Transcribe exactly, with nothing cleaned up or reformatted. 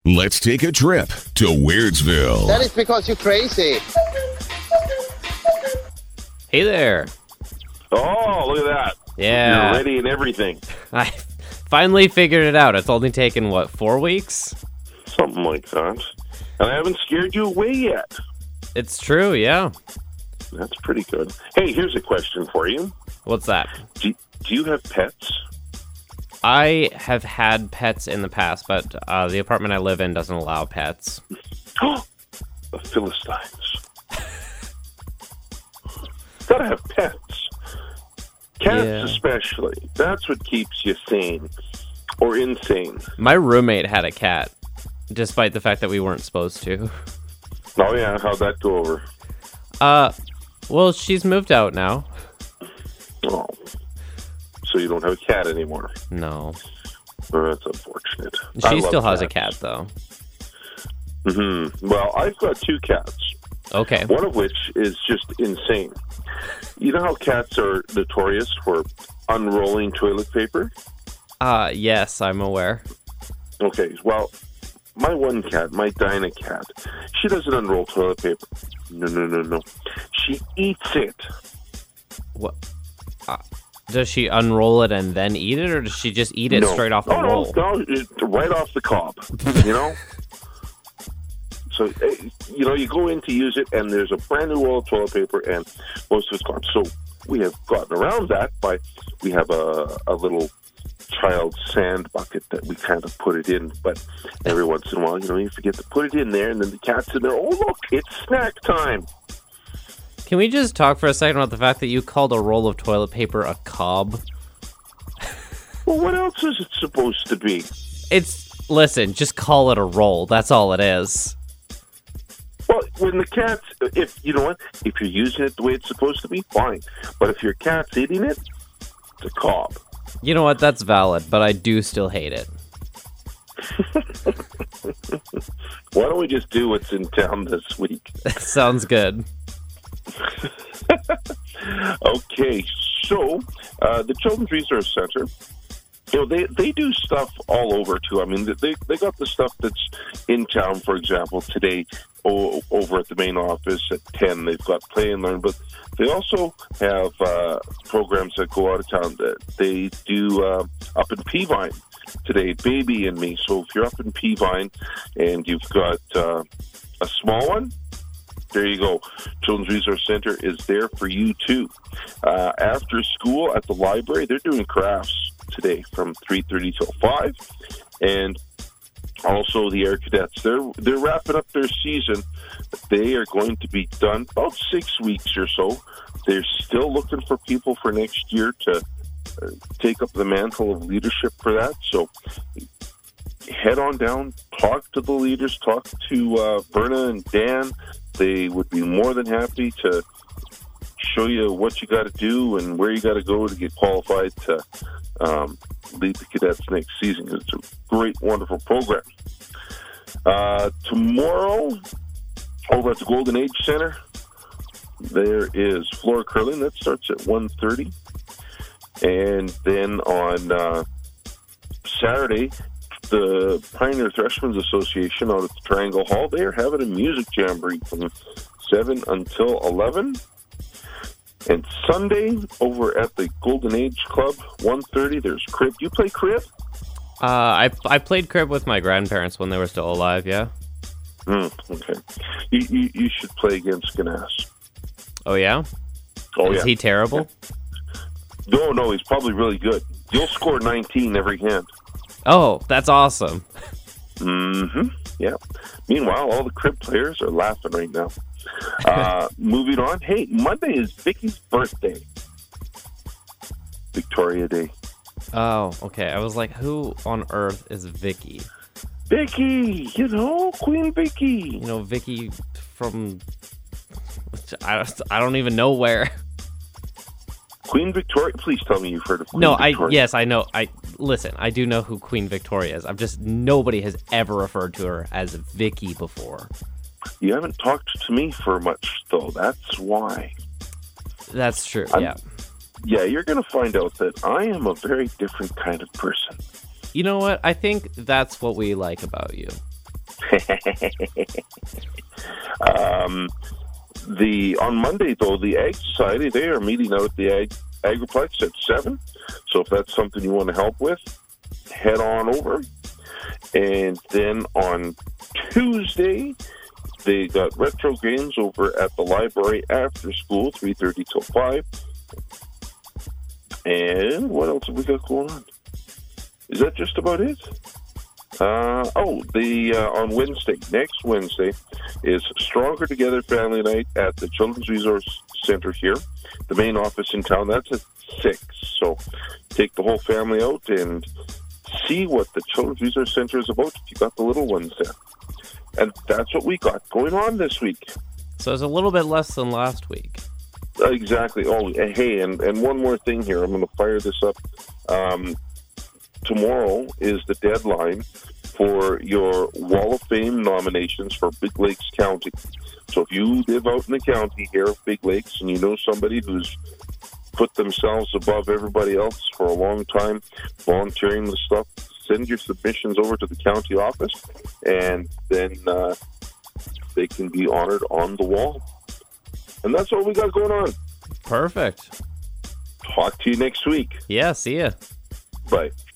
Let's take a trip to Weirdsville. That is because you're crazy. Hey there. Oh, look at that. Yeah. You're ready and everything. I finally figured it out. It's only taken, what, four weeks? Something like that. And I haven't scared you away yet. It's true, yeah. That's pretty good. Hey, here's a question for you. What's that? Do, do you have pets? I have had pets in the past, but uh, the apartment I live in doesn't allow pets. The Philistines. Gotta have pets. Cats Yeah. especially. That's what keeps you sane. Or insane. My roommate had a cat, despite the fact that we weren't supposed to. Oh yeah, how'd that go over? Uh, well, she's moved out now. Oh. So you don't have a cat anymore. No. Oh, that's unfortunate. I She love still has a cats. cat, though. Mm-hmm. Well, I've got two cats. Okay. One of which is just insane. You know how cats are notorious for unrolling toilet paper? Uh, yes, I'm aware. Okay, well, my one cat, my Dinah cat, she doesn't unroll toilet paper. No, no, no, no. She eats it. What? Uh, does she unroll it and then eat it, or does she just eat it no. straight off the oh, roll? No, no, it- right off the cob, you know? So, eh, you know, you go in to use it, and there's a brand new roll of toilet paper, and most of it's gone. So we have gotten around that by, we have a, a little child sand bucket that we kind of put it in, but every once in a while, you know, you forget to put it in there, and then the cat's in there, oh, look, it's snack time. Can we just talk for a second about the fact that you called a roll of toilet paper a cob? Well, what else is it supposed to be? It's, listen, just call it a roll. That's all it is. Well, when the cat's, if, you know what, if you're using it the way it's supposed to be, fine. But if your cat's eating it, it's a cob. You know what? That's valid, but I do still hate it. Why don't we just do what's in town this week? Sounds good. Okay, so uh, the Children's Resource Center, you know, they, they do stuff all over, too. I mean, they they got the stuff that's in town, for example, today o- over at the main office at ten. They've got Play and Learn, but they also have uh, programs that go out of town. That they do uh, up in Peavine today, Baby and Me. So if you're up in Peavine and you've got uh, a small one, there you go. Children's Resource Center is there for you, too. Uh, after school at the library, they're doing crafts today from three thirty till five. And also the Air Cadets, they're, they're wrapping up their season. They are going to be done about six weeks or so. They're still looking for people for next year to uh, take up the mantle of leadership for that. So head on down, talk to the leaders, talk to uh, Verna and Dan. They would be more than happy to show you what you got to do and where you got to go to get qualified to um, lead the cadets next season. It's a great, wonderful program. Uh, tomorrow, over at the Golden Age Center, there is floor curling. That starts at one thirty. And then on uh, Saturday, the Pioneer Threshmen's Association out at the Triangle Hall, they are having a music jamboree from seven until eleven. And Sunday, over at the Golden Age Club, one thirty, there's crib. You play crib? Uh, I I played crib with my grandparents when they were still alive, yeah. Mm, okay. You, you, you should play against Ganas. Oh, yeah? Oh, Is yeah. he terrible? No, no, he's probably really good. You'll score nineteen every hand. Oh, that's awesome. Mm-hmm. Yeah. Meanwhile, all the crib players are laughing right now. Uh, moving on. Hey, Monday is Vicky's birthday. Victoria Day. Oh, okay. I was like, who on earth is Vicky? Vicky, you know, Queen Vicky. You know, Vicky from... I, I don't even know where. Queen Victoria. Please tell me you've heard of Queen No, Victoria. I yes, I know. I listen. I do know who Queen Victoria is. I'm just nobody has ever referred to her as Vicky before. You haven't talked to me for much, though. That's why. That's true. I'm- yeah. Yeah, you're going to find out that I am a very different kind of person. You know what? I think that's what we like about you. um, the on Monday, though, the Ag Society, they are meeting out at the Ag, Agriplex at seven. So if that's something you want to help with, head on over. And then on Tuesday, they got retro games over at the library after school, three thirty till five. And what else have we got going on? Is that just about it? Uh, oh, the uh, on Wednesday, next Wednesday, is Stronger Together Family Night at the Children's Resource Center here, the main office in town. That's at six. So take the whole family out and see what the Children's Resource Center is about if you got the little ones there. And that's what we got going on this week. So it's a little bit less than last week. Exactly. Oh, hey, and, and one more thing here. I'm going to fire this up. Um, tomorrow is the deadline for your Wall of Fame nominations for Big Lakes County. So if you live out in the county here, Big Lakes, and you know somebody who's put themselves above everybody else for a long time, volunteering the stuff, send your submissions over to the county office, and then uh, they can be honored on the wall. And that's all we got going on. Perfect. Talk to you next week. Yeah, see ya. Bye.